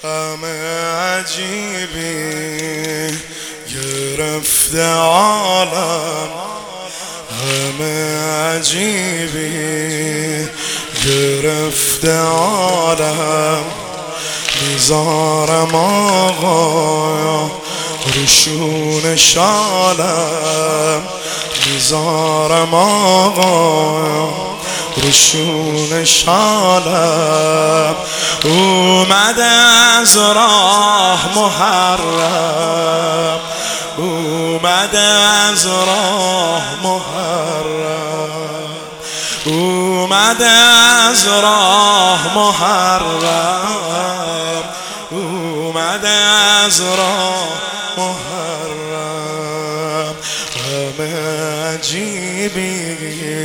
همه عجیبی گرفته عالم، همه عجیبی گرفته عالم. میذارم آقا روشون شالم، میذارم آقا روشون شالم. اومده از راه محرم، اومده از راه محرم، اومده از راه محرم، اومده از راه محرم. همه عجیبی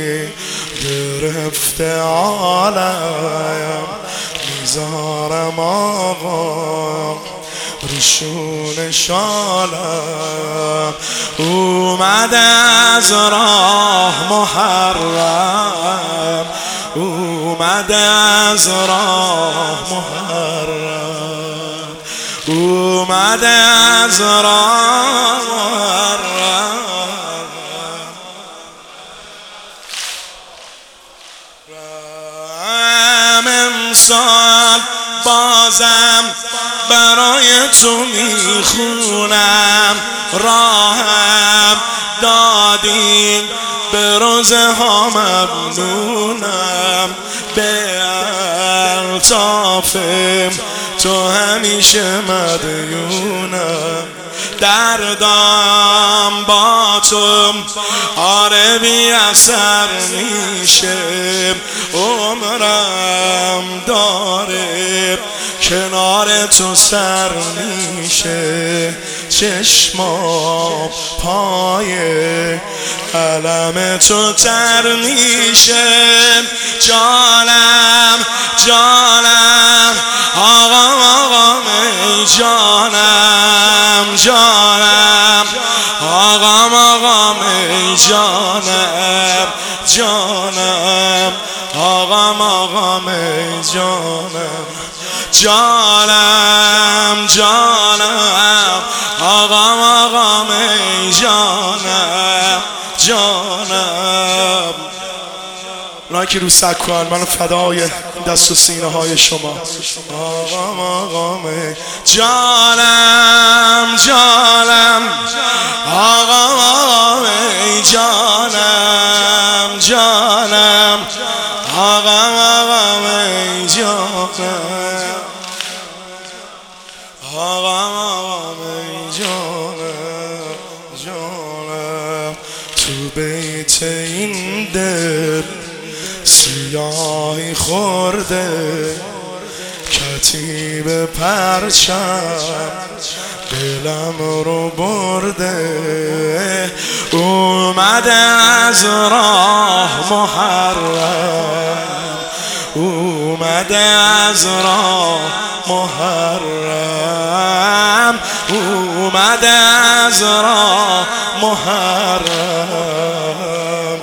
گرفته عالم، میذارم آقا روشون شالم. اومده از راه محرم، اومده از راه محرم، اومده از راه محرم. امسال بازم برای تو میخونم، راهم دادی به روزه ها ممنونم. به الطافم تو همیشه مدیونم، دردم با تو آره بی اثر میشه. عمرم داره کنار تو سر میشه، چشمام پای علم تو تر میشه. جانم جانم آقا آقا ای جانم جانم آقا آقا ای جانم جانم آقا آقا ای جانم جانم جانم آقا آقا ای جانم جانم. اونایی که رو سکوان منو فدای دست و سینه های شما. آقا آقا ای جانم جانم آقا آقا ای جانم جانم آقا آقا ای جانم آقا آقا ای جانم جانم. تو بیت این دل سیاهی خورده، کتیب پرچم دلم رو برده. اومده از راه محرم، اومده از راه محرم، اومده از راه محرم.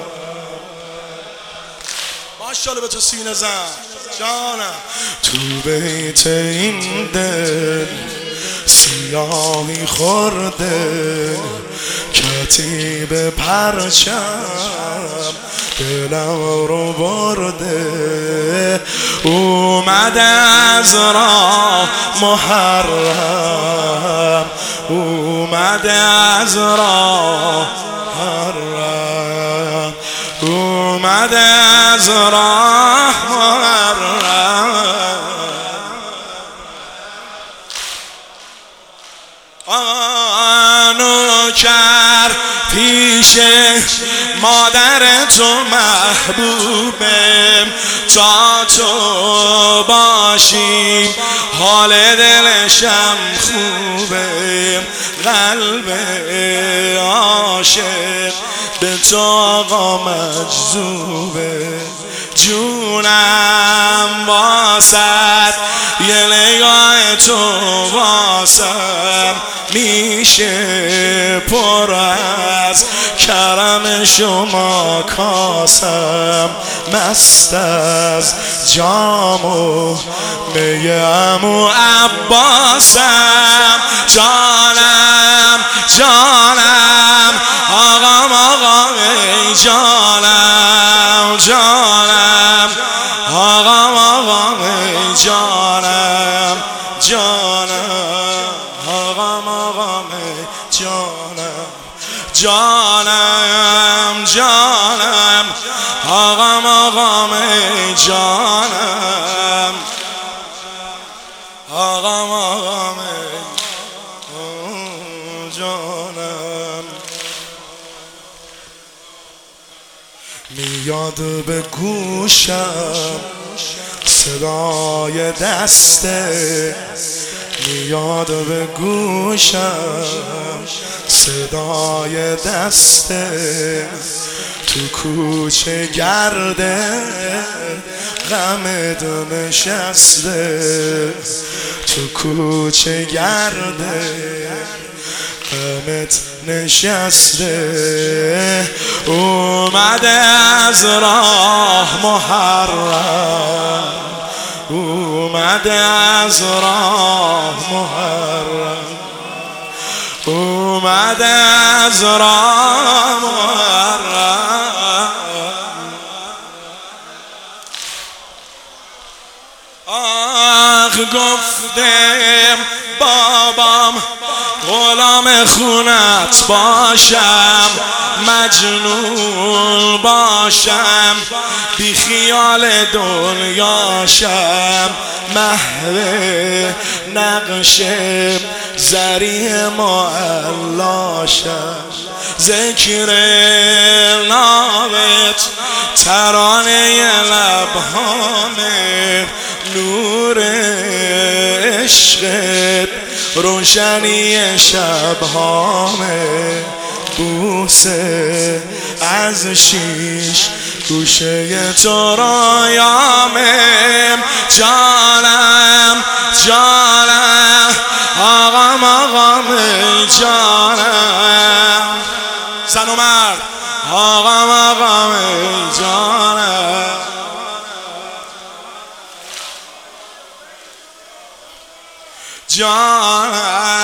ماشاءالله به تو سینه زن جانم. تو بیت این دل سیاهی خورده، کتیب پرچم دلم رو برده. اومده از راه محرم، اومده از راه محرم، اومده از راه محرم. نوکر پیش مادر تو محبوبم، تا تو باشی حال دلشم خوبه. قلب عاشق به تو آقا مجذوبه. جونم واسد یه نگاه تو واسم میشه پر از کرم شما کاسم مست از جام و می عمو عباسم جانم جانم آقام آقام جانم جانم آقام آقام جانم جانم آقام آقام جانم جانم جانم آقام آقام جانم آقام آقام جانم میاد به گوشم صدای دسته میاد به گوشم صدای دسته تو کوچه گرده غمت نشسته تو کوچه گرده غمت نشسته اومده از راه محرم اومده از راه محرم اومده از راه محرم آخ گفتم بابام غلام خونت باشم مجنون باشم بی خیال دنیاشم محو نقش زری معلاشم ذکر نامت ترانه لبهامه نور عشقت روشنی شبهامه بوسه از شیش گوشه تو رایامه جانم جانم آقام آقام جانم زن و مرد آقام آقام جانم جانم